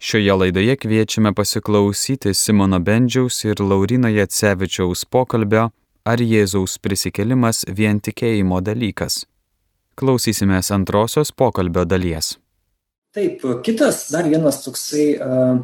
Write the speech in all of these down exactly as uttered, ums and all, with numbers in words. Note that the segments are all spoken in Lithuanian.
Šioje laidoje kviečiame pasiklausyti Simono Bendžiaus ir Lauryno Jacevičiaus pokalbio Ar Jėzaus prisikėlimas vien tikėjimo dalykas. Klausysimės antrosios pokalbio dalies. Taip, kitas dar vienas toksai uh,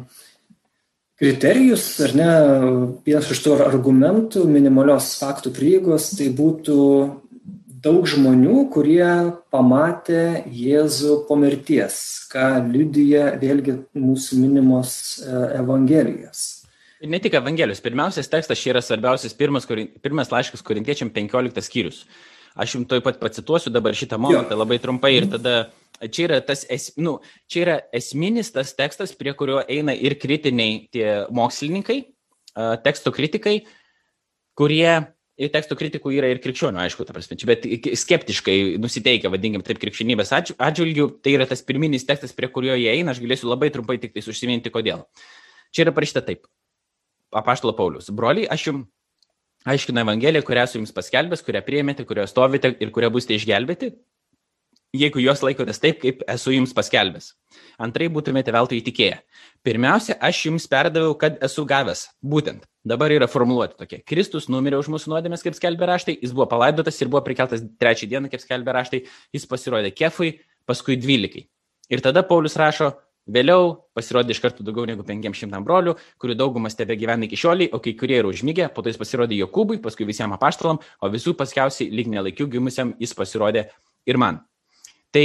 kriterijus, ar ne, vienas iš tų argumentų minimalios faktų prieigos, tai būtų daug žmonių, kurie pamatė Jėzų po mirties, ką liudija vėlgi mūsų minimos evangelijos. Ir ne tik evangelijos. Pirmiausias tekstas čia yra svarbiausias pirmas, pirmas laiškas Korintiečiam penkioliktas skyrius. Aš jums toj pat pacituosiu dabar šitą momentą labai trumpai ir tada čia yra, tas, es, nu, čia yra esminis tas tekstas, prie kurio eina ir kritiniai tie mokslininkai, teksto kritikai, kurie ir teksto kritikų yra ir krikščionių, aišku, ta prasme, bet skeptiškai nusiteikia, vadinkim taip, krikščionybės atžvilgių, tai yra tas pirminis tekstas, prie kurio jie eina, aš galėsiu labai trumpai tik tai užsiminti, kodėl. Čia yra parašyta taip. Apaštalo Paulius. Broliai, aš jums aiškinu evangeliją, kurią esu jums paskelbęs, kurią priėmėte, kurioje stovite ir kurią būsite išgelbėti, jeigu jos laikotės taip, kaip esu jums paskelbęs. Antrai būtumėte veltui įtikėję. Pirmiausia, aš jums perdaviau, kad esu gavęs. Būtent. Dabar yra formuluoti tokie. Kristus numirė už mūsų nuodėmes, kaip skelbė raštai, jis buvo palaidotas ir buvo prikeltas trečią dieną, kaip skelbė raštai, jis pasirodė Kefui, paskui dvylikai. Ir tada Paulius rašo, vėliau pasirodė iš karto daugiau negu penkiem šimtam brolių, kurių daugumas tebe gyvena iki šiolei, o kai kurie yra užmigę, po to jis pasirodė Jokūbui, paskui visiems apaštalam, o visų paskiausiai lyg nelaikių gimusiam jis pasirodė ir man. Tai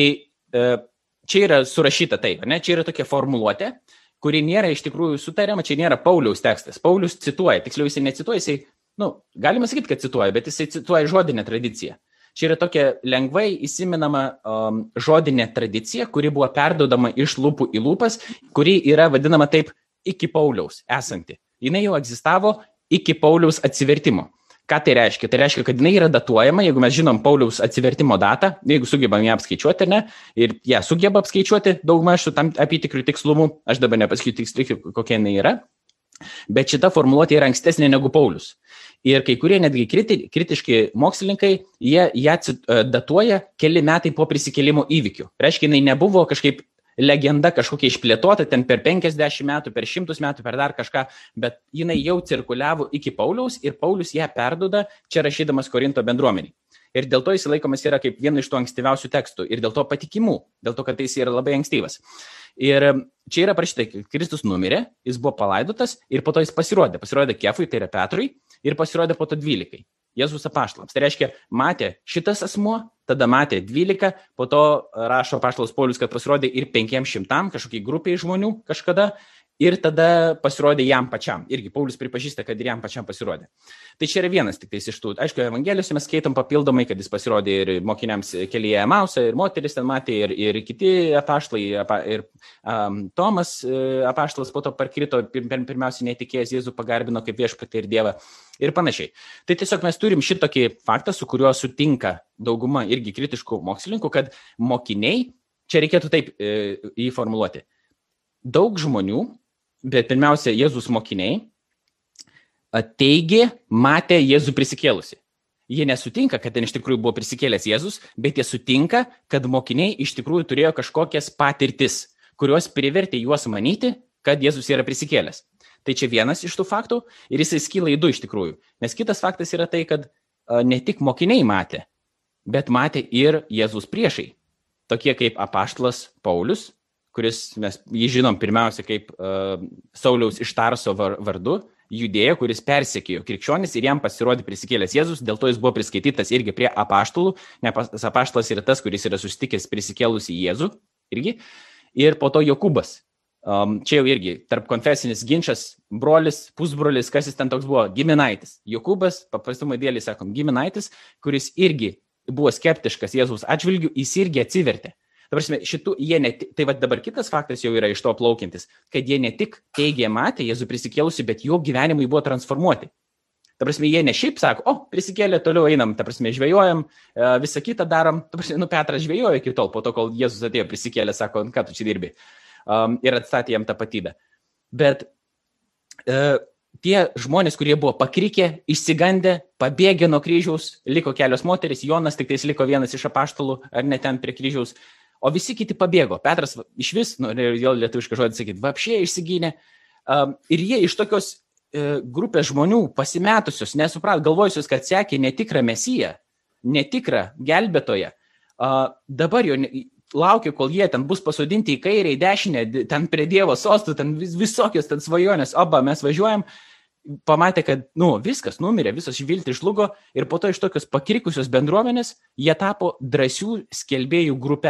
čia yra surašyta taip, ne? Čia yra tokia formuluotė, kuri nėra iš tikrųjų sutariama, čia nėra Pauliaus tekstas. Paulius cituoja, tiksliau jisai necituoja, jisai, nu, galima sakyti, kad cituoja, bet jisai cituoja žodinę tradiciją. Čia yra tokia lengvai įsimenama um, žodinė tradicija, kuri buvo perduodama iš lūpų į lūpas, kuri yra vadinama taip iki Pauliaus esanti. Jinai jau egzistavo iki Pauliaus atsivertimo. Ką tai reiškia? Tai reiškia, kad jinai yra datuojama, jeigu mes žinom Pauliaus atsivertimo datą, jeigu sugebam ją apskaičiuoti, ne, ir ją sugeba apskaičiuoti daugmaž su tam apytikriu tikslumu, aš dabar nepasakysiu tiksliai, kokia jinai yra, bet šita formuluotė yra ankstesnė negu Paulius. Ir kai kurie netgi kriti, kritiški mokslininkai, jie ją datuoja keli metai po prisikėlimo įvykių. Reiškia, jinai nebuvo kažkaip legenda kažkokia išplėtota ten per penkiasdešimt metų, per šimtus metų, per dar kažką, bet jinai jau cirkuliavo iki Pauliaus ir Paulius ją perduoda čia rašydamas Korinto bendruomeniai. Ir dėl to jis laikomas yra kaip viena iš tų ankstyviausių tekstų ir dėl to patikimų, dėl to, kad jis yra labai ankstyvas. Ir čia yra parašyta, Kristus numirė, jis buvo palaidotas ir po to jis pasirodė. Pasirodė Kefui, tai yra Petrui, ir pasirodė po to dvylikai. Jėzus apaštalams. Tai reiškia, matė šitas asmuo, tada matė dvylika, po to rašo apaštalas Paulius, kad pasirodė ir penkiem šimtam, kažkokiai grupiai žmonių kažkada, ir tada pasirodė jam pačiam. Irgi Paulius pripažįsta, kad ir jam pačiam pasirodė. Tai čia yra vienas tik tais iš tų. Aišku, evangelijose mes skaitom papildomai, kad jis pasirodė ir mokiniams kelyje Emausą, ir moteris ten matė, ir, ir kiti apaštalai, ir um, Tomas apaštalas po to parkrito, pirmiausiai netikėjęs Jėzų pagarbino kaip viešpatį ir Dievą ir panašiai. Tai tiesiog mes turim šitokį faktą, su kuriuo sutinka dauguma irgi kritiškų mokslininkų, kad mokiniai, čia reikėtų taip e, jį formuluoti, daug žmonių, bet pirmiausia, Jėzus mokiniai teigė, matė Jėzų prisikėlusi. Jie nesutinka, kad ten iš tikrųjų buvo prisikėlęs Jėzus, bet jie sutinka, kad mokiniai iš tikrųjų turėjo kažkokias patirtis, kurios privertė juos manyti, kad Jėzus yra prisikėlęs. Tai čia vienas iš tų faktų ir jisai skyla į du iš tikrųjų. Nes kitas faktas yra tai, kad ne tik mokiniai matė, bet matė ir Jėzus priešai. Tokie kaip apaštalas Paulius, kuris mes jį žinom pirmiausia kaip uh, Sauliaus iš Tarso vardu, judėja, kuris persekiojo krikščionis ir jam pasirodė prisikėlęs Jėzus, dėl to jis buvo priskaitytas irgi prie apaštalų, nes apaštalas yra tas, kuris yra susitikęs prisikėlusį Jėzų irgi, ir po to Jokūbas. Um, čia jau irgi tarp konfesinis ginčas, brolis, pusbrolis, kas jis ten toks buvo, giminaitis. Jokūbas, paprastumai dėlį sakom, giminaitis, kuris irgi buvo skeptiškas Jėzaus atžvilgių, jis irgi atsivertė. Ta prasme, šitų, jie ne, tai va dabar kitas faktas jau yra iš to plaukiantis, kad jie ne tik teigė matė Jėzų prisikėlusi, bet jo gyvenimai buvo transformuoti. Ta prasme, jie ne šiaip sako, o, prisikėlė, toliau einam, ta prasme, žvejojam, visą kitą darom, ta prasme, nu, Petras žvejojo iki tol, po to, kol Jėzus atėjo prisikėlė, sako, ką tu čia dirbi, um, ir atstatė jam tapatybę. Bet uh, tie žmonės, kurie buvo pakrikę, išsigandę, pabėgė nuo kryžiaus, liko kelios moterys, Jonas tik tais liko vienas iš apaštalų, ar ne ten prie kryžiaus, o visi kiti pabėgo. Petras iš vis, nu, jau lietuvišką žodį sakyti, vapšė išsigynė. Um, ir jie iš tokios e, grupės žmonių pasimetusios, nesuprat, galvojusios, kad sekė netikrą mesiją, netikrą gelbėtoją. Uh, dabar jau ne, laukia, kol jie ten bus pasodinti į kairę, į dešinę, ten prie Dievo sostų, ten vis, visokios ten svajonės, oba, mes važiuojam. Pamatė, kad, nu, viskas numirė, visos viltys žlugo ir po to iš tokios pakrikusios bendruomenės jie tapo drąsių skelbėjų grupe,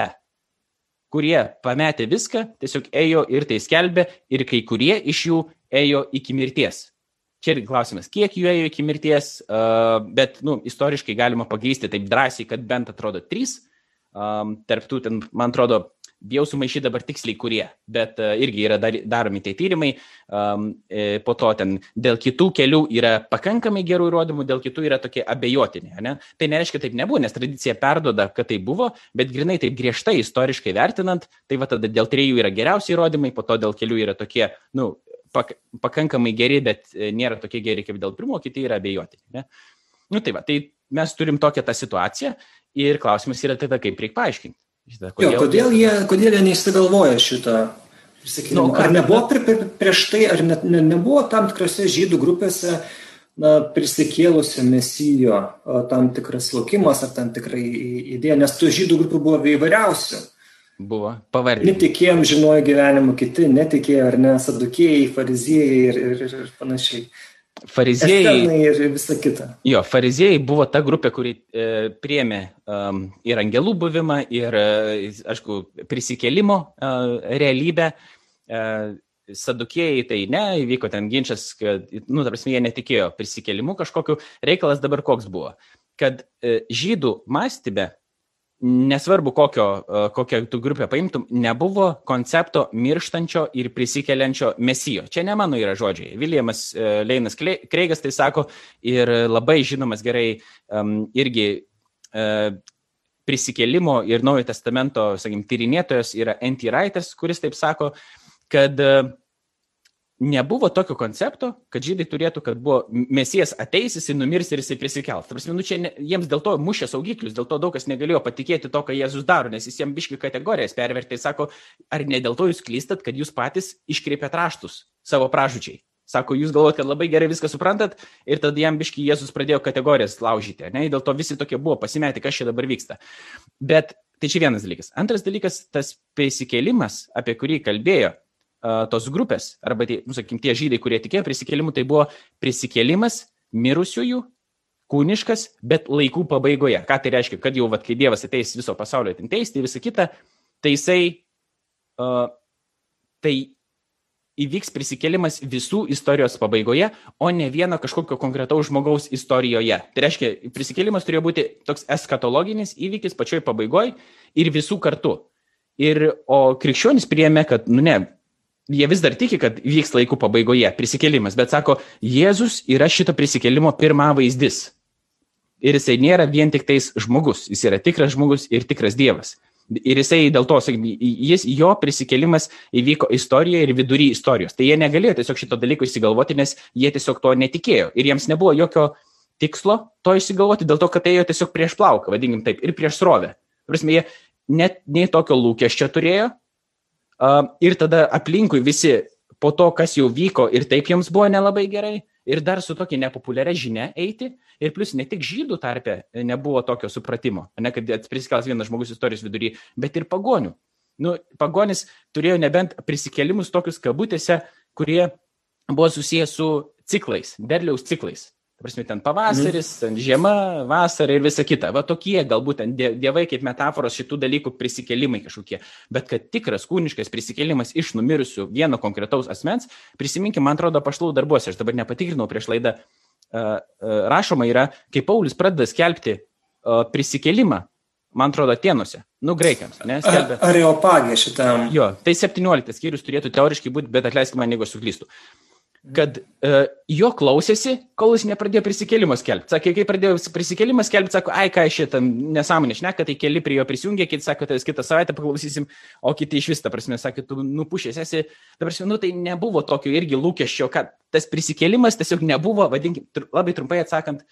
kurie pametė viską, tiesiog ėjo ir tai skelbė ir kai kurie iš jų ėjo iki mirties. Čia ir klausimas, kiek jų ėjo iki mirties, uh, bet, nu, istoriškai galima pagrįsti taip drąsiai, kad bent atrodo trys, um, tarp tų ten, man atrodo, bijau sumaišyti dabar tiksliai kurie, bet uh, irgi yra dar, daromi tie tyrimai, um, e, po to ten dėl kitų kelių yra pakankamai gerų įrodymų, dėl kitų yra tokie abejotini. Ne? Tai nereiškia taip nebuvo, nes tradicija perduoda, kad tai buvo, bet grinai taip griežtai istoriškai vertinant, tai va tada dėl trijų yra geriausi įrodymai, po to dėl kelių yra tokie, nu, pak, pakankamai geri, bet nėra tokie geri kaip dėl pirmo, kiti yra abejotini. Ne? Nu tai va, tai mes turim tokią tą situaciją ir klausimas yra tada, kaip reikia paaiškinti. Šitą, kodėl, jo, kodėl, jie, kodėl jie neįsigalvoja šitą prisikėlimą? No, ar nebuvo prie, prie, prieš tai, ar ne, ne, nebuvo tam tikrose žydų grupėse na, prisikėlusio mesijo tam tikras laukimas ar tam tikrai idėja, nes tų žydų grupių buvo įvairiausių. Buvo, pavardinti. Netikėjom žinojo gyvenimą kiti, netikėjo ar ne, sadukėjai, fariziejai ir, ir, ir panašiai. Fariziejai ir visa kita. Jo, fariziejai buvo ta grupė, kuri e, priėmė um, ir angelų buvimą, ir, e, aišku, prisikėlimo e, realybę. E, sadukėjai tai ne, įvyko ten ginčas, kad, nu, ta prasme, jie netikėjo prisikėlimu kažkokiu. Reikalas dabar koks buvo, kad e, žydų mąstybe, nesvarbu kokio, kokią tu grupę paimtum, nebuvo koncepto mirštančio ir prisikeliančio mesijo. Čia ne mano yra žodžiai. Viljamas uh, Leinas Kreigas tai sako ir labai žinomas gerai um, irgi uh, prisikėlimo ir Naujojo testamento, sakykim, tyrinėtojas yra N T Wrightas, kuris taip sako, kad uh, nebuvo tokio koncepto, kad žydai turėtų, kad buvo mesijas ateis, jisai numirs ir jisai prisikels. Tarsi, nu, čia ne, jiems dėl to mušė saugiklius, dėl to daug kas negalėjo patikėti to, ką Jėzus daro, nes jis jiems biški kategorijas pervertė ir sako, ar ne dėl to jūs klystat, kad jūs patys iškreipėt raštus savo pražučiai. Sako, jūs galvojat, kad labai gerai viską suprantat ir tada jam biški Jėzus pradėjo kategorijas laužyti. Ne? Dėl to visi tokie buvo pasimetę, kas čia dabar vyksta. Bet tai čia vienas dalykas. Antras dalykas, tas prisikėlimas, apie kurį kalbėjo tos grupės, arba tie, nu, sakykim, tie žydai, kurie tikėjo prisikėlimu, tai buvo prisikėlimas mirusiųjų, kūniškas, bet laikų pabaigoje. Ką tai reiškia? Kad jau, vat, kai Dievas ateis viso pasaulio teisti visą kitą, tai jisai, uh, tai įvyks prisikėlimas visų istorijos pabaigoje, o ne vieno kažkokio konkretaus žmogaus istorijoje. Tai reiškia, prisikėlimas turėjo būti toks eskatologinis įvykis pačioj pabaigoje ir visų kartu. Ir, o krikščionys priėmė, kad, nu ne, jie vis dar tiki, kad vyks laikų pabaigoje prisikėlimas, bet sako, Jėzus yra šito prisikėlimo pirma vaizdis. Ir jisai nėra vien tik tais žmogus, jis yra tikras žmogus ir tikras Dievas. Ir jisai dėl to, jis, jo prisikėlimas įvyko istorijoje ir vidury istorijos. Tai jie negalėjo tiesiog šito dalyko įsigalvoti, nes jie tiesiog to netikėjo. Ir jiems nebuvo jokio tikslo to įsigalvoti, dėl to, kad ėjo tiesiog prieš plauką, vadinkim taip, ir prieš srovę. Prasme, jie net nei tokio lūkesčio turėjo. Uh, ir tada aplinkui visi po to, kas jau vyko ir taip jiems buvo nelabai gerai, ir dar su tokia nepopuliaria žinia eiti, ir plus ne tik žydų tarpe nebuvo tokio supratimo, ne kad prisikels vienas žmogus istorijos vidury, bet ir pagonių. Nu, pagonis turėjo nebent prisikėlimus tokius kabutėse, kurie buvo susiję su ciklais, derliaus ciklais. Prasme, ten pavasaris, ten žiema, vasara ir visa kita. Va tokie galbūt ten dievai kaip metaforos šitų dalykų prisikėlimai kažkokie. Bet kad tikras kūniškas prisikėlimas iš numirusių vieno konkretaus asmens, prisiminkime, man atrodo, apaštalų darbuose, aš dabar nepatikrinau prieš laidą, uh, uh, rašoma yra, kai Paulius pradeda skelbti uh, prisikėlimą, man atrodo, Atėnuose, nu, graikiams, ne, skelbia. Areopagė šitam. Jo, tai septynioliktas skyrius turėtų teoriškai būti, bet atleiskime man, jeigu aš suklystu. Kad uh, jo klausėsi, kol jis nepradėjo prisikėlimą skelbti. Sakė, kai pradėjo prisikėlimą skelbti, sako, ai, ką šitą nesąmonę šneka, tai keli prie jo prisijungė, kiti sako, tai kitą savaitę paklausysim, o kiti iš vis, ta prasme, sakė, tu nupušęs esi, ta prasme, nu tai nebuvo tokio irgi lūkesčio, kad tas prisikėlimas tiesiog nebuvo, vadinkim, labai trumpai atsakant,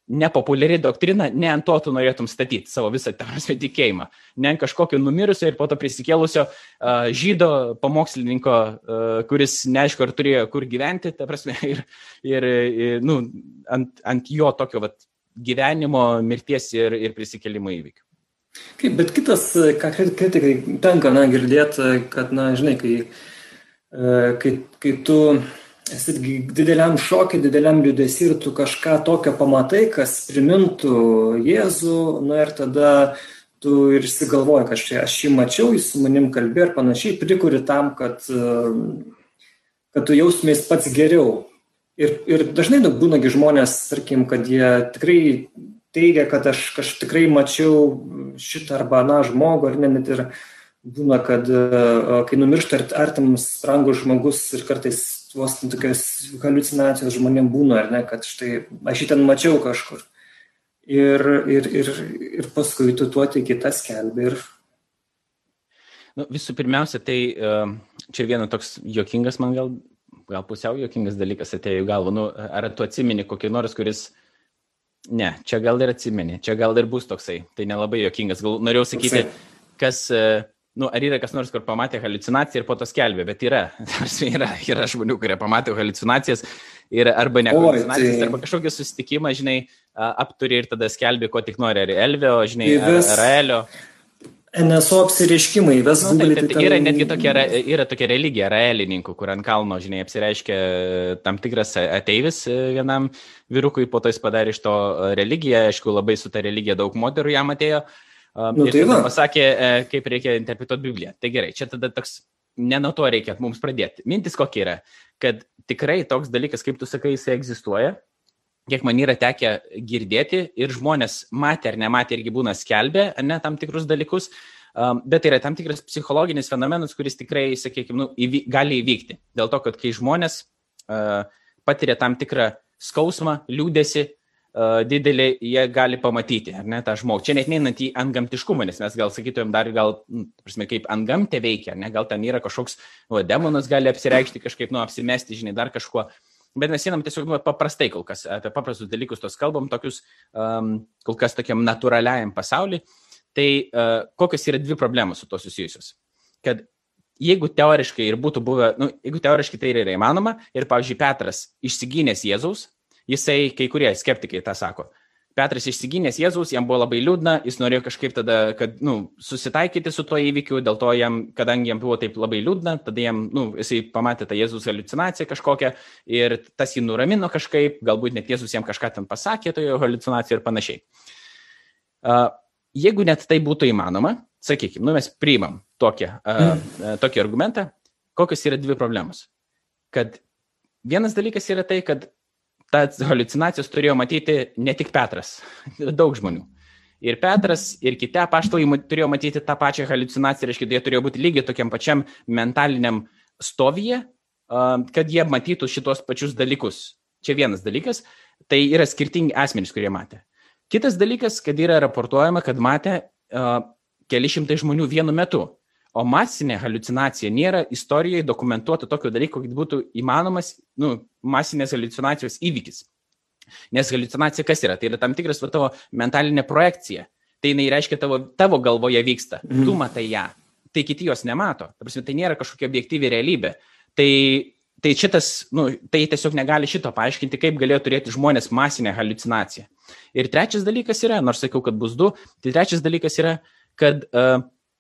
nepopuliari doktrina, ne ant to tu norėtum statyti savo visą prasme tikėjimą, ne ant kažkokio numirusio ir po to prisikėlusio uh, žydo pamokslininko, uh, kuris neaišku, ar turėjo kur gyventi, ta prasme, ir, ir, ir nu, ant, ant jo tokio vat, gyvenimo, mirties ir, ir prisikėlimo įvykių. Kaip, bet kitas, ką kritikai tenka na, girdėti, kad, na, žinai, kai, kai, kai tu esi dideliam šokį, dideliam liūdesį ir tu kažką tokio pamatai, kas primintų Jėzų, na ir tada tu ir įsigalvoji, kad štai aš jį mačiau, jis su manim kalbėjo ir panašiai, prikuri tam, kad, kad tu jaustumės pats geriau. Ir, ir dažnai būnagi žmonės, tarkim, kad jie tikrai teigia, kad aš, aš tikrai mačiau šitą arba aną žmogų, ar ne, net ir būna, kad kai numiršta artimas brangus žmogus ir kartais vos tokios haliucinacijos žmonėm būna, ar ne, kad štai aš jį ten mačiau kažkur. Ir, ir, ir, ir paskui tu tuo tiki tą skelbį. Ir... Nu, visų pirmiausia, tai čia viena toks juokingas, man gal, gal pusiau juokingas dalykas atėjo į galvą. Nu, ar tu atsimeni kokį nors, kuris... Ne, čia gal ir atsimeni, čia gal ir bus toksai. Tai nelabai juokingas. Gal norėjau sakyti, kas... Nu, ar yra kas nors, kur pamatė haliucinaciją ir po to skelbė, bet yra, yra, yra žmonių, kurie pamatė haliucinacijas ir arba ne haliucinacijas, tai... arba kažkokį susitikimą, žinai, apturi ir tada skelbė, ko tik nori, ar Elvio, žinai, ar Raelio. N S O apsireiškimai, ves nu, tai, tai, tai yra netgi tokia, yra tokia religija, raelininkų, kur ant kalno, žinai, apsireiškia tam tikras ateivis vienam vyrukui, po to jis padarė iš to religiją, aišku, labai su ta religija daug moterų jam atėjo. Nu, ir tai tada pasakė, kaip reikia interpretuoti Bibliją. Tai gerai, čia tada toks, ne nuo to reikia mums pradėti. Mintis kokia yra, kad tikrai toks dalykas, kaip tu sakai, jisai egzistuoja, kiek man yra tekę girdėti ir žmonės matė ar nematė irgi būna skelbė, ne, tam tikrus dalykus, bet tai yra tam tikras psichologinis fenomenas, kuris tikrai, sakykime, nu, įvy, gali įvykti. Dėl to, kad kai žmonės uh, patiria tam tikrą skausmą, liūdesį, didelį, jie gali pamatyti, ar ne, tą žmogų. Čia net neinant į antgamtiškumą, nes mes gal sakytumėm dar gal, prasme, kaip antgamtė veikia, ar ne, gal ten yra kažkoks, nu, demonas gali apsireikšti kažkaip, nu, apsimesti, žinai, dar kažkuo. Bet mes einam tiesiog, nu, paprastai kol kas, apie paprastus dalykus tos kalbam, tokius, um, kol kas tokiam natūraliajam pasauliui. Tai uh, kokios yra dvi problemos su to susijusios? Kad jeigu teoriškai ir būtų buvę, nu, jeigu teoriškai tai yra įmanoma, ir, pavyzdžiui, Petras išsigynęs Jėzaus, jisai, kai kurie skeptikai tą sako. Petras išsigynęs Jėzaus, jam buvo labai liūdna, jis norėjo kažkaip tada, kad, nu, susitaikyti su tuo įvykiu, dėl to jam, kadangi jam buvo taip labai liūdna, tada jam, nu, jisai pamatė tą Jėzaus haliucinaciją kažkokią ir tas jį nuramino kažkaip, galbūt net Jėzus jam kažką ten pasakė toje haliucinacijoje ir panašiai. Uh, jeigu net tai būtų įmanoma, sakykime, nu, mes priimam tokį, uh, tokį argumentą, kokios yra dvi problemos. Kad vienas dalykas yra tai, kad tas haliucinacijas turėjo matyti ne tik Petras, daug žmonių. Ir Petras, ir kiti apaštalai turėjo matyti tą pačią haliucinaciją, reiškia, jie turėjo būti lygiai tokiam pačiam mentaliniam stovyje, kad jie matytų šitos pačius dalykus. Čia vienas dalykas, tai yra skirtingi asmenys, kurie matė. Kitas dalykas, kad yra raportuojama, kad matė uh, keli šimtai žmonių vienu metu. O masinė haliucinacija nėra istorijoje dokumentuota tokio dalyko, kad būtų įmanomas, nu, masinės haliucinacijos įvykis. Nes haliucinacija kas yra? Tai yra tam tikras va, tavo mentalinė projekcija. Tai jinai reiškia tavo, tavo galvoje vyksta. Mm. Tu matai ją. Tai kiti jos nemato. Ta prasme, tai nėra kažkokia objektyvi realybė. Tai, tai šitas, nu, tai tiesiog negali šito paaiškinti, kaip galėjo turėti žmonės masinę haliucinaciją. Ir trečias dalykas yra, nors sakiau, kad bus du, tai trečias dalykas yra, kad uh,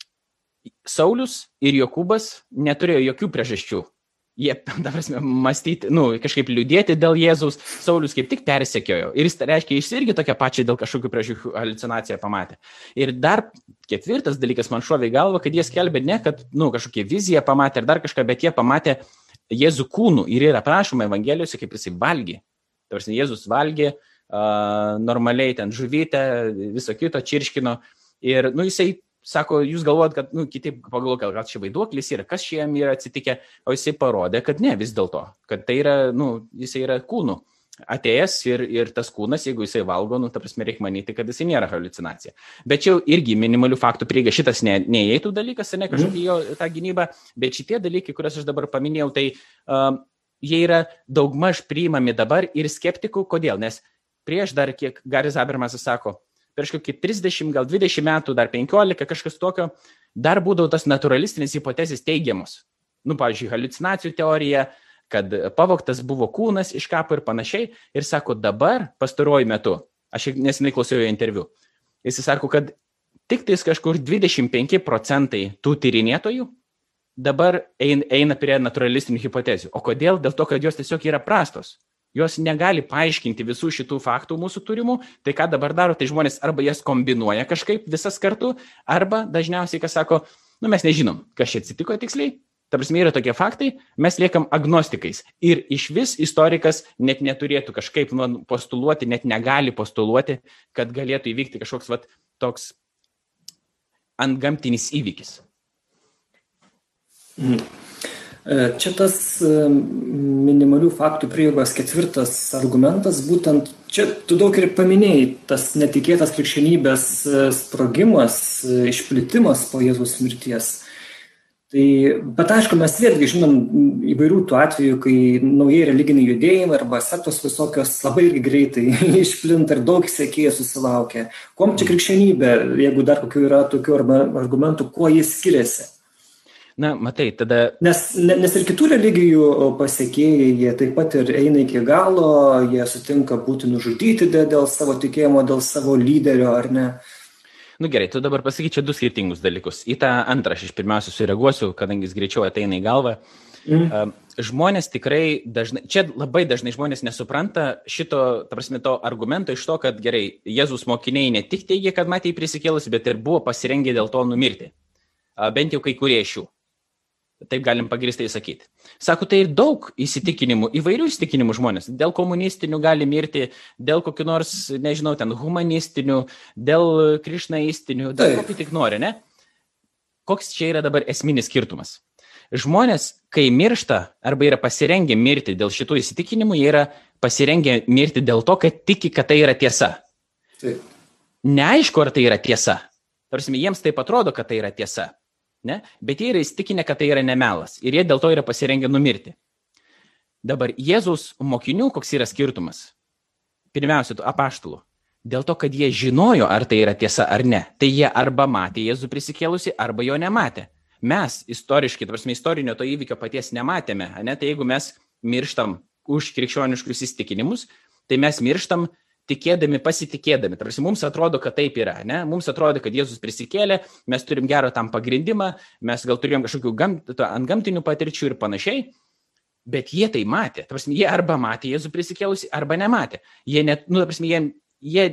Saulius ir Jokūbas neturėjo jokių priežasčių. Jie, ta prasme, mąstyti, nu, kažkaip liūdėti dėl Jėzaus. Saulius kaip tik persekiojo. Ir jis, reiškia, jis irgi tokia pačia dėl kažkokių priežasčių haliucinaciją pamatė. Ir dar ketvirtas dalykas man šovė į galvą, kad jie skelbė ne, kad, nu, kažkokią viziją pamatė ar dar kažką, bet jie pamatė Jėzų kūnų ir yra prašoma Evangelijose, kaip jisai valgė. Ta prasme, Jėzus valgė uh, normaliai ten žuvytę, viso kito čirškino. Ir, nu, jisai sako, jūs galvojat, kad, nu, kiti pagalvoja, gal čia vaiduoklis yra, kas čia jam yra atsitikę, o jisai parodė, kad ne, vis dėlto, kad tai yra, nu, jisai yra kūnų atėjęs ir, ir tas kūnas, jeigu jisai valgo, nu, ta prasme, reikia manyti, kad jisai nėra haliucinacija. Bet čia irgi minimalių faktų prieiga, šitas ne, neįeitų dalykas, ne kažkokia jo ta gynyba, bet šitie dalykai, kuriuos aš dabar paminėjau, tai um, jie yra daugmaž priimami dabar ir skeptikų, kodėl, nes prieš dar kiek Garis Habermasas sako, prieš kokį trisdešimt, gal dvidešimt metų, dar penkiolika, kažkas tokio, dar būdavo tas naturalistinės hipotezės teigiamos. Nu, pavyzdžiui, haliucinacijų teorija, kad pavogtas buvo kūnas iš kapo ir panašiai. Ir sako, dabar, pastaruoju metu, aš nesenai klausiau jo interviu, jis sako, kad tik tais kažkur dvidešimt penki procentai tų tyrinėtojų dabar eina prie naturalistinių hipotezių. O kodėl? Dėl to, kad jos tiesiog yra prastos. Jos negali paaiškinti visų šitų faktų mūsų turimų. Tai ką dabar daro, tai žmonės arba jas kombinuoja kažkaip visas kartu, arba dažniausiai, kas sako, nu mes nežinom, kas čia atsitiko tiksliai. Ta prasme, yra tokie faktai, mes liekam agnostikais. Ir iš vis istorikas net neturėtų kažkaip postuluoti, net negali postuluoti, kad galėtų įvykti kažkoks vat, toks antgamtinis įvykis. Čia tas minimalių faktų prieigos ketvirtas argumentas, būtent čia tu daug ir paminėjai, tas netikėtas krikščionybės sprogimas, išplitimas po Jėzaus mirties. Tai, bet aišku, mes vėlgi žinom įvairių tų atvejų, kai naujai religiniai judėjimai arba sektos visokios labai irgi greitai išplinta ir daug sekėjų susilaukia. Kuom čia krikščionybė, jeigu dar kokių yra tokių argumentų, kuo jis skiriasi? Na, matai, tada... Nes, nes ir kitų religijų pasekėjai, jie taip pat ir eina iki galo, jie sutinka būti nužudyti dėl savo tikėjimo, dėl savo lyderio, ar ne? Nu gerai, tu dabar pasakyk čia du skirtingus dalykus. Į tą antrą aš iš pirmiausia sureaguosiu, kadangi jis greičiau ateina į galvą. Mm. Žmonės tikrai dažnai, čia labai dažnai žmonės nesupranta šito, ta prasme, to argumento iš to, kad gerai, Jėzus mokiniai ne tik teigia, kad matė jį prisikėlus, bet ir buvo pasirengę dėl to numirti. Bent jau kai kurie iš jų. Taip galim pagrįstai sakyti. Sako, tai ir daug įsitikinimų, įvairių įsitikinimų žmonės. Dėl komunistinių gali mirti, dėl kokių nors, nežinau, ten humanistinių, dėl krišnaistinių, dėl kokių tik nori, ne? Koks čia yra dabar esminis skirtumas? Žmonės, kai miršta arba yra pasirengę mirti dėl šitų įsitikinimų, jie yra pasirengę mirti dėl to, kad tiki, kad tai yra tiesa. Taip. Neaišku, ar tai yra tiesa. Tarsi, jiems taip atrodo, kad tai yra tiesa. Ne? Bet jie yra įstikinę, kad tai yra nemelas ir jie dėl to yra pasirengę numirti. Dabar Jėzaus mokinių koks yra skirtumas? Pirmiausia, tų apaštalų. Dėl to, kad jie žinojo, ar tai yra tiesa ar ne. Tai jie arba matė Jėzų prisikėlusi, arba jo nematė. Mes istoriškai, tarsi istorinio to įvykio paties nematėme. Ne? Tai jeigu mes mirštam už krikščioniškus įstikinimus, tai mes mirštam tikėdami, pasitikėdami. Tarsi mums atrodo, kad taip yra. Ne? Mums atrodo, kad Jėzus prisikėlė, mes turim gerą tam pagrindimą, mes gal turėjom kažkokių gamt, antgamtinių patirčių ir panašiai, bet jie tai matė. Tarsi, jie arba matė Jėzų prisikėlusi, arba nematė. Jie net, nu, tarsi, jie, jie,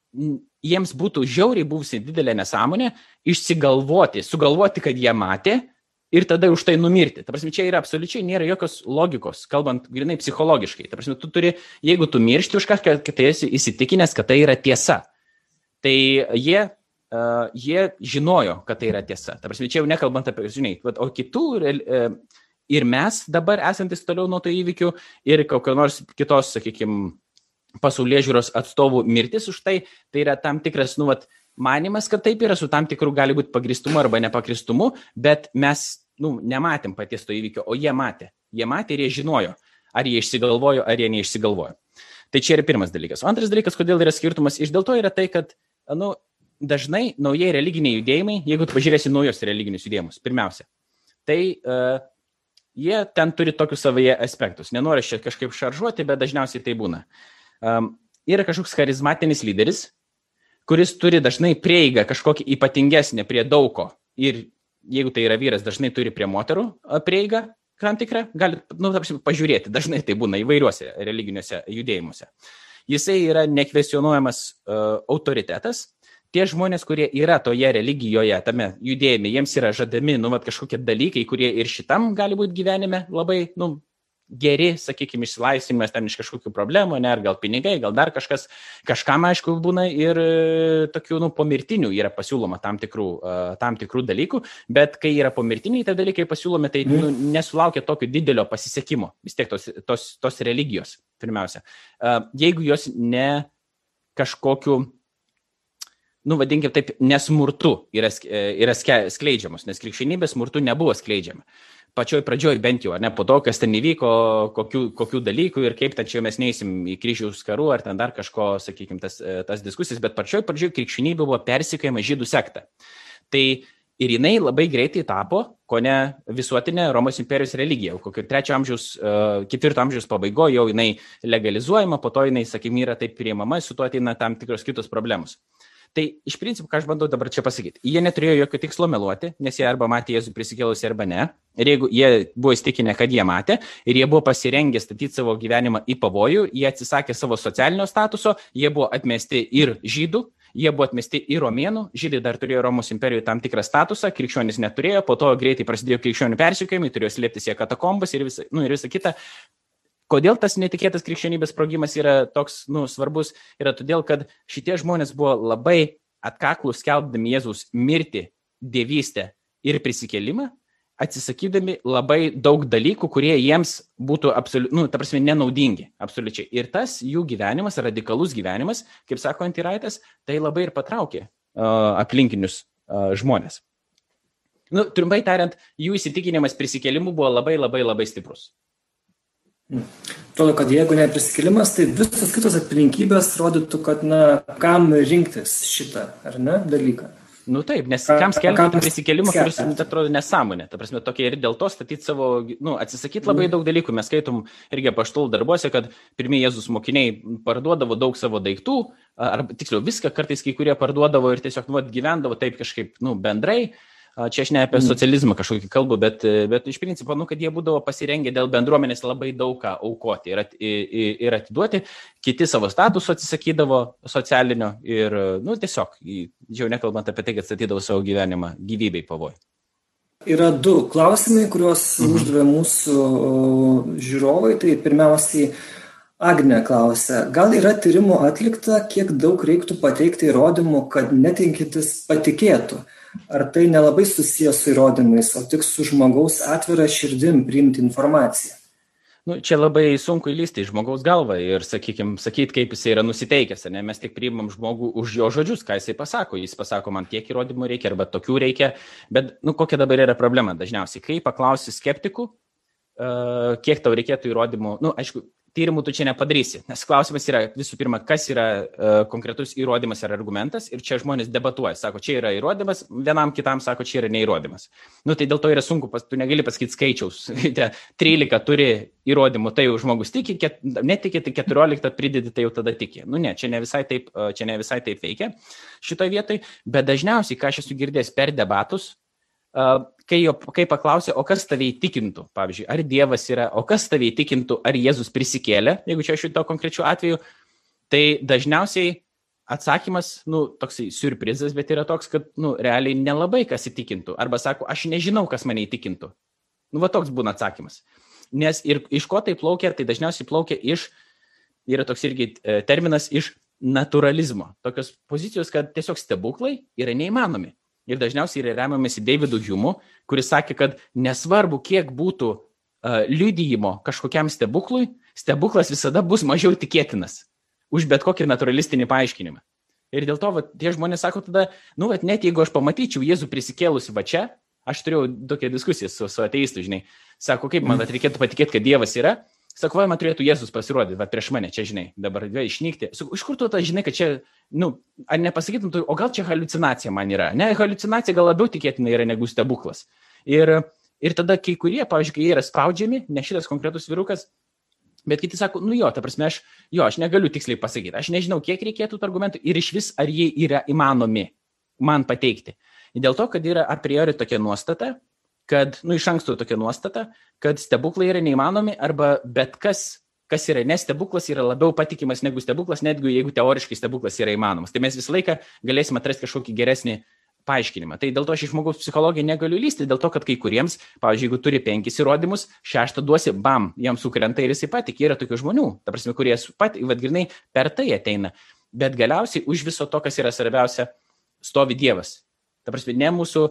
jiems būtų žiauriai buvusi didelė nesąmonė išsigalvoti, sugalvoti, kad jie matė ir tada už tai numirti. Ta prasme, čia yra absoliučiai nėra jokios logikos, kalbant grinai psichologiškai. Ta prasme, tu turi, jeigu tu miršti už kažką, kad tai esi įsitikinęs, kad tai yra tiesa. Tai jie, uh, jie žinojo, kad tai yra tiesa. Ta prasme, čia jau nekalbant apie, žinai, o kitų uh, ir mes dabar esantis toliau nuo to įvykių ir kokio nors kitos, sakykime, pasaulėžiūros atstovų mirtis už tai, tai yra tam tikras, nu, vat, manimas, kad taip yra, su tam tikrų gali būti pagristumu arba nepagristumu, bet mes nu, nematėm paties to įvykio, o jie matė. Jie matė ir jie žinojo, ar jie išsigalvojo, ar jie neišsigalvojo. Tai čia yra pirmas dalykas. O antras dalykas, kodėl yra skirtumas, iš dėl to yra tai, kad nu, dažnai naujai religiniai judėjimai, jeigu tu pažiūrėsi naujos religinius judėjimus, pirmiausia, tai uh, jie ten turi tokius savoje aspektus. Nenoriu čia kažkaip šaržuoti, bet dažniausiai tai būna. Um, yra kažkoks charizmatinis lyderis, kuris turi dažnai prieigą kažkokį ypatingesnį prie daugo ir jeigu tai yra vyras, dažnai turi prie moterų prieigą tam tikrą, gali nu, pažiūrėti, dažnai tai būna įvairiuose religiniuose judėjimuose. Jisai yra nekvestionuojamas uh, autoritetas. Tie žmonės, kurie yra toje religijoje, tame judėjime, jiems yra žadami nu, vat, kažkokie dalykai, kurie ir šitam gali būti gyvenime labai nu, geri, sakykime, išsilaisvinimas ten iš kažkokių problemų, ne, ar gal pinigai, gal dar kažkas, kažkam aišku būna ir tokių, nu, pomirtinių yra pasiūloma tam tikrų, uh, tam tikrų dalykų, bet kai yra pomirtiniai tie dalykai pasiūlomi, tai nu, nesulaukia tokio didelio pasisekimo, vis tiek tos, tos, tos religijos, pirmiausia. Uh, jeigu jos ne kažkokiu, nu, vadinkim taip, nesmurtu yra, yra skleidžiamos, nes krikščionybė smurtu nebuvo skleidžiama. pačioj pradžioj bent jau, ar ne, po to, kas ten įvyko, kokių, kokių dalykų ir kaip ten čia mes neįsim į kryžiaus karų ar ten dar kažko, sakykime, tas, tas diskusijas, bet pačioj pradžioj krikščionybė buvo persekiojama žydų sekta. Tai ir jinai labai greitai tapo, ko ne visuotinė Romos imperijos religija. Kokio trečio amžiaus, ketvirto amžiaus pabaigoje jau jinai legalizuojama, po to jinai, sakykime, yra taip priimama, su tuo ateina tam tikros kitos problemos. Tai iš principų, ką aš bandau dabar čia pasakyti, jie neturėjo jokio tikslo meluoti, nes jie arba matė Jėzų prisikėlusį arba ne. Ir jeigu jie buvo įstikinę, kad jie matė ir jie buvo pasirengę statyti savo gyvenimą į pavojų, jie atsisakė savo socialinio statuso, jie buvo atmesti ir žydų, jie buvo atmesti ir romėnų, žydai dar turėjo Romos imperijoje tam tikrą statusą, krikščionys neturėjo, po to greitai prasidėjo krikščionių persekiojimai, turėjo slėptis į katakombas ir visa, nu, ir visa kita. Kodėl tas netikėtas krikščionybės sprogimas yra toks nu, svarbus, yra todėl, kad šitie žmonės buvo labai atkaklūs skelbdami Jėzaus mirtį, dievystę ir prisikėlimą, atsisakydami labai daug dalykų, kurie jiems būtų absoliu, nu, ta prasme, nenaudingi. Absoliučiai. Ir tas jų gyvenimas, radikalus gyvenimas, kaip sako Antiraitas, tai labai ir patraukė uh, aplinkinius uh, žmonės. Nu, trumpai tariant, jų įsitikinimas prisikėlimu buvo labai labai labai stiprus. Atrodo, kad jeigu ne prisikėlimas, tai visos kitos aplinkybės rodytų, kad, na, kam rinktis šitą, ar ne, dalyką. Nu taip, nes kam skelbti prisikėlimą, kuris, atrodo, nesąmonė. Ta prasme, tokia ir dėl to statyti savo, nu, atsisakyti labai daug dalykų. Mes skaitom irgi apaštalų darbuose, kad pirmieji Jėzus mokiniai parduodavo daug savo daiktų, arba tiksliau viską, kartais kai kurie parduodavo ir tiesiog, nu, gyvendavo taip kažkaip, nu, bendrai. Čia aš ne apie socializmą kažkokį kalbu, bet, bet iš principo, nu, kad jie būdavo pasirengę dėl bendruomenės labai daug ką aukoti ir, at, ir atiduoti, kiti savo statusų atsisakydavo socialinio ir, nu, tiesiog, jau nekalbant apie tai, kad statydavo savo gyvenimą gyvybei pavojų. Yra du klausimai, kuriuos mhm. uždavė mūsų žiūrovai. Tai pirmiausiai Agnė klausia, gal yra tyrimų atlikta, kiek daug reiktų pateikti įrodymų, kad netinkintis patikėtų? Ar tai nelabai susijęs su įrodymais, o tik su žmogaus atvira širdim priimti informaciją? Nu, čia labai sunku įlysti į žmogaus galvą ir, sakykime, sakyti, kaip jis yra nusiteikęs. Ne? Mes tik priimam žmogų už jo žodžius, ką jisai pasako. Jis pasako, man tiek įrodymų reikia, arba tokių reikia. Bet, nu, kokia dabar yra problema dažniausiai? Kai paklausi skeptikų, uh, kiek tau reikėtų įrodymų, nu, aišku, tyrimų tu čia nepadarysi, nes klausimas yra visų pirma, kas yra uh, konkretus įrodymas ar argumentas ir čia žmonės debatuoja, sako, čia yra įrodymas, vienam kitam sako, čia yra neįrodymas. Nu, tai dėl to yra sunku, pas, tu negali pasakyti skaičiaus, trylika turi įrodymų, tai jau žmogus tiki, ket, netiki, tai keturiolika pridedi, tai jau tada tiki. Nu ne, čia ne visai taip, čia ne visai taip veikia šitoje vietoje, bet dažniausiai, ką aš esu girdėjęs per debatus, Uh, kai, jo, kai paklausė, o kas tave įtikintų, pavyzdžiui, ar Dievas yra, o kas tave įtikintų, ar Jėzus prisikėlė, jeigu čia šito konkrečiu atveju, tai dažniausiai atsakymas, nu, toksai siurprizas, bet yra toks, kad, nu, realiai nelabai kas įtikintų, arba sako, aš nežinau, kas mane įtikintų. Nu, va toks būna atsakymas. Nes ir iš ko tai plaukia, tai dažniausiai plaukia iš, yra toks irgi terminas, iš naturalizmo. Tokios pozicijos, kad tiesiog stebuklai yra neįmanomi. Ir dažniausiai yra remiamasi Davidu Humu, kuris sakė, kad nesvarbu, kiek būtų uh, liudijimo kažkokiam stebuklui, stebuklas visada bus mažiau tikėtinas už bet kokį naturalistinį paaiškinimą. Ir dėl to va, tie žmonės sako tada, nu, va, net jeigu aš pamatyčiau Jėzų prisikėlusi va čia, aš turėjau tokią diskusiją su, su ateistu, žinai, sako, kaip man reikėtų patikėti, kad Dievas yra. Sako, va, man turėtų Jėzus pasirodyti, va, prieš mane, čia, žinai, dabar va, išnykti. Sako, iš kur tu tą žinai, kad čia, nu, ar nepasakytum, tu, o gal čia haliucinacija man yra? Ne, haliucinacija gal labiau tikėtina yra negu stebuklas. Ir, ir tada kai kurie, pavyzdžiui, kai jie yra spaudžiami, ne šitas konkretus vyrukas, bet kiti sako, nu jo, ta prasme, aš, jo, aš negaliu tiksliai pasakyti. Aš nežinau, kiek reikėtų tų argumentų ir iš vis, ar jie yra įmanomi man pateikti. Ir dėl to, kad yra a priori tokia nuostata, kad, nu, iš anksto tokia nuostata, kad stebuklai yra neįmanomi arba bet kas, kas yra ne stebuklas, yra labiau patikimas negu stebuklas, netgi jeigu teoriškai stebuklas yra įmanomas. Tai mes visą laiką galėsime atrasti kažkokį geresnį paaiškinimą. Tai dėl to aš iš žmogaus psichologiją negaliu lysti, dėl to, kad kai kuriems, pavyzdžiui, jeigu turi penkis įrodymus, šeštą duosi, bam, jam sukrenta ir jisai patikė, yra tokių žmonių, ta prasme, kurie pat, vadgrinai, per tai ateina. Bet galiausiai už viso to, kas yra svarbiausia, stovi Dievas. Ta prasme, ne mūsų,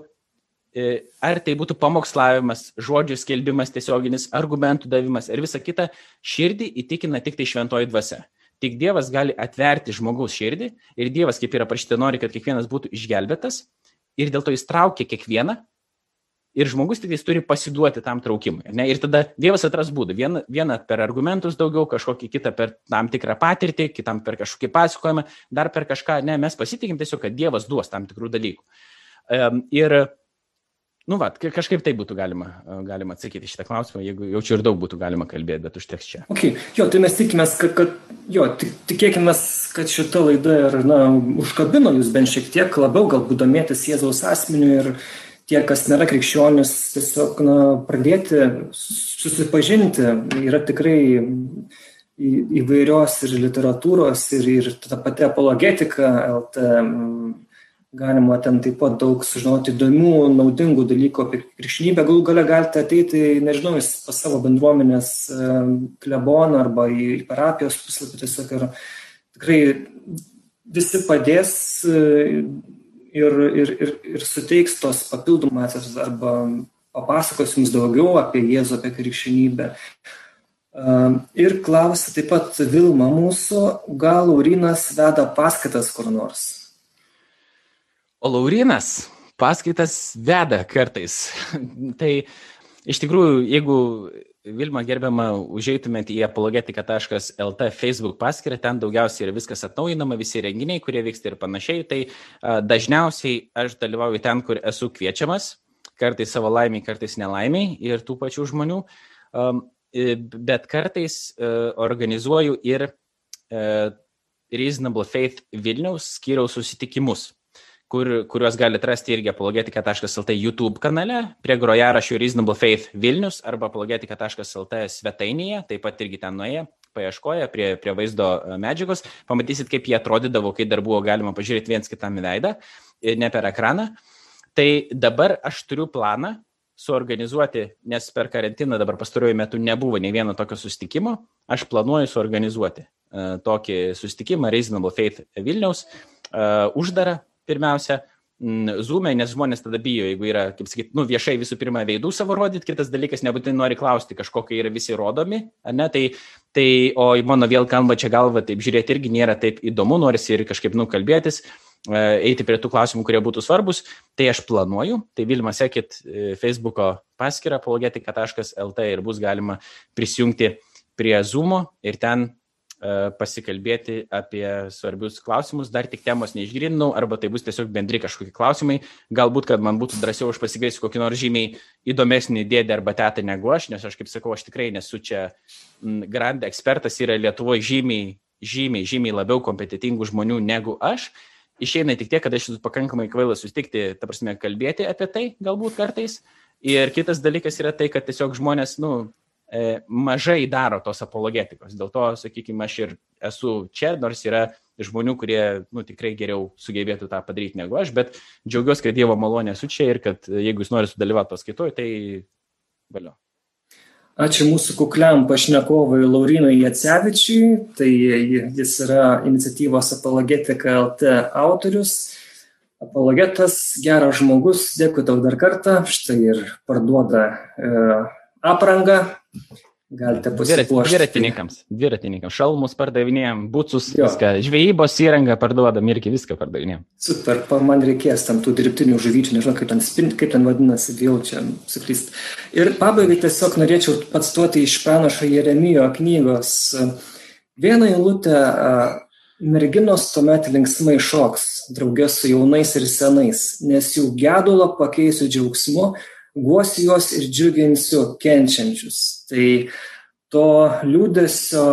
ar tai būtų pamokslavimas, žodžių skelbimas, tiesioginis, argumentų davimas ir visa kita, širdį įtikina tik tai šventoji dvasia. Tik Dievas gali atverti žmogaus širdį ir Dievas, kaip yra parašyta, nori, kad kiekvienas būtų išgelbėtas ir dėl to jis traukia kiekvieną ir žmogus tik jis turi pasiduoti tam traukimui. Ne? Ir tada Dievas atras būdų. Vieną, vieną per argumentus daugiau, kažkokį kitą per tam tikrą patirtį, kitam per kažkokį pasakojimą, dar per kažką. Ne, mes pasitikim tiesiog, kad Dievas duos tam tikrų dalykų. Um, ir, nu va, kažkaip tai būtų galima, galima atsakyti šitą klausimą, jeigu jau čia ir daug būtų galima kalbėti, bet užteks čia. Okay. Jo, tai mes tikimės, kad, kad jo, tik, tikėkime, kad šita laida ir, na, užkabino jūs bent šiek tiek labiau, galbūt domėtis Jėzaus asmeniu ir tie, kas nėra krikščionis, tiesiog, na, pradėti susipažinti. Yra tikrai įvairios ir literatūros, ir, ir ta pati apologetika, L T, galima ten taip pat daug sužinoti įdomių, naudingų dalykų apie krikščionybę. Galų gale galite ateiti, nežinau, pas savo bendruomenės kleboną arba į parapijos puslapį, tiesiog ir tikrai visi padės Ir, ir, ir, ir suteiks tos papildomasios arba papasakos jums daugiau apie Jėzų, apie krikščionybę. Ir klausia taip pat Vilma mūsų, gal Laurynas veda paskaitas kur nors? O Laurynas paskaitas veda kartais. Tai iš tikrųjų, jeigu Vilma gerbiama, užeitumėt į apologetika taškas el t Facebook paskyrą, ten daugiausiai yra viskas atnaujinama, visi renginiai, kurie vyksta ir panašiai. Tai a, dažniausiai aš dalyvauju ten, kur esu kviečiamas, kartais savo laimiai, kartais nelaimiai ir tų pačių žmonių, a, bet kartais a, organizuoju ir a, Reasonable Faith Vilniaus skyriaus susitikimus, Kur, kuriuos galite rasti irgi apologetika taškas el t YouTube kanale, prie grojaraščių Reasonable Faith Vilnius arba apologetika taškas el t svetainėje, taip pat irgi ten nuėję, paieškoję prie, prie vaizdo medžiagos, pamatysit, kaip jie atrodydavo, kai dar buvo galima pažiūrėti viens kitam į veidą, ne per ekraną. Tai dabar aš turiu planą suorganizuoti, nes per karantiną dabar pastaruoju metu nebuvo nei vieno tokio susitikimo, aš planuoju suorganizuoti uh, tokį susitikimą Reasonable Faith Vilniaus, uh, uždarą, pirmiausia, Zoom'e, nes žmonės tada bijo, jeigu yra, kaip sakyt, nu, viešai visų pirma veidų savo rodyti, kitas dalykas, nebūtinai nori klausti, kažkokie yra visi rodomi, ne, tai, tai, o į mano vėl kalba čia galva, taip žiūrėti irgi nėra taip įdomu, norisi ir kažkaip nukalbėtis, eiti prie tų klausimų, kurie būtų svarbus, tai aš planuoju, tai Vilma, sekit Facebook'o paskyrą apologetika taškas el t ir bus galima prisijungti prie Zoom'o ir ten pasikalbėti apie svarbius klausimus, dar tik temos neišgryninau, arba tai bus tiesiog bendri kažkokie klausimai, galbūt, kad man būtų drąsiau, aš pasikviesiu kokį nors žymiai įdomesnį dėdę arba tetą negu aš, nes aš, kaip sakau, aš tikrai nesu čia grand ekspertas, yra Lietuvoje žymiai, žymiai, žymiai labiau kompetitingų žmonių negu aš, išeina tik tiek, kad aš esu pakankamai kvailas susitikti, ta prasme, kalbėti apie tai, galbūt kartais, ir kitas dalykas yra tai, kad tiesiog žmonės, nu, mažai daro tos apologetikos. Dėl to, sakykime, aš ir esu čia, nors yra žmonių, kurie nu, tikrai geriau sugebėtų tą padaryti negu aš, bet džiaugiuosi, kad Dievo malonė esu čia ir kad jeigu jūs norite sudalyvauti paskaitoje, tai valio. Ačiū mūsų kukliam pašnekovui Laurynui Jacevičiui, tai jis yra iniciatyvos apologetika el t autorius. Apologetas, geras žmogus, dėkui tau dar kartą, štai ir parduoda e, aprangą, galite pasipuošti. Dviratininkams, dviratininkams, šalmus pardavinėjom, bucus, jo. Viską, žvejybos įrangą parduodam irgi viską pardavinėjom. Super, man reikės tam tų dirbtinių žuvyčių, nežinau, kaip ten, spint, kaip ten vadinasi, vėl čia suklyst. Ir pabaigai tiesiog norėčiau pacituoti iš pranašo Jeremijo knygos. Vieną eilutę, merginos tuomet linksmai šoks, drauge su jaunais ir senais, nes jų gedulą pakeisiu džiaugsmu, guosiu juos ir džiuginsiu kenčiančius. Tai to liūdesio,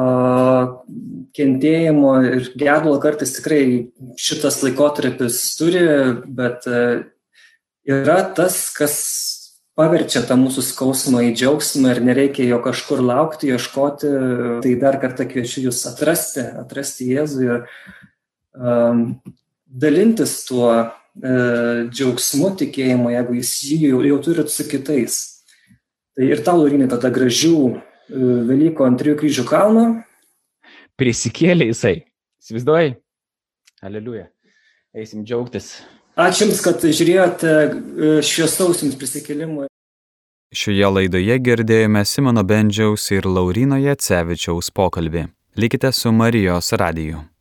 kentėjimo ir gedulo kartais tikrai šitas laikotarpis turi, bet yra tas, kas paverčia tą mūsų skausmą į džiaugsmą ir nereikia jo kažkur laukti, ieškoti. Tai dar kartą kviečiu jūs atrasti, atrasti Jėzų ir um, dalintis tuo džiaugsmu, tikėjimu, jeigu jis jį jau, jau turit su kitais. Tai ir tau, Laurynai, tada gražių Velykų ant trijų kryžių kalno. Prisikėlė jisai. Įsivaizduoji? Aleliuja. Eisim džiaugtis. Ačiū Jums, kad žiūrėjote šviesaus Jums prisikėlimui. Šioje laidoje girdėjome Simono Bendžiaus ir Lauryno Jacevičiaus pokalbį. Likite su Marijos radiju.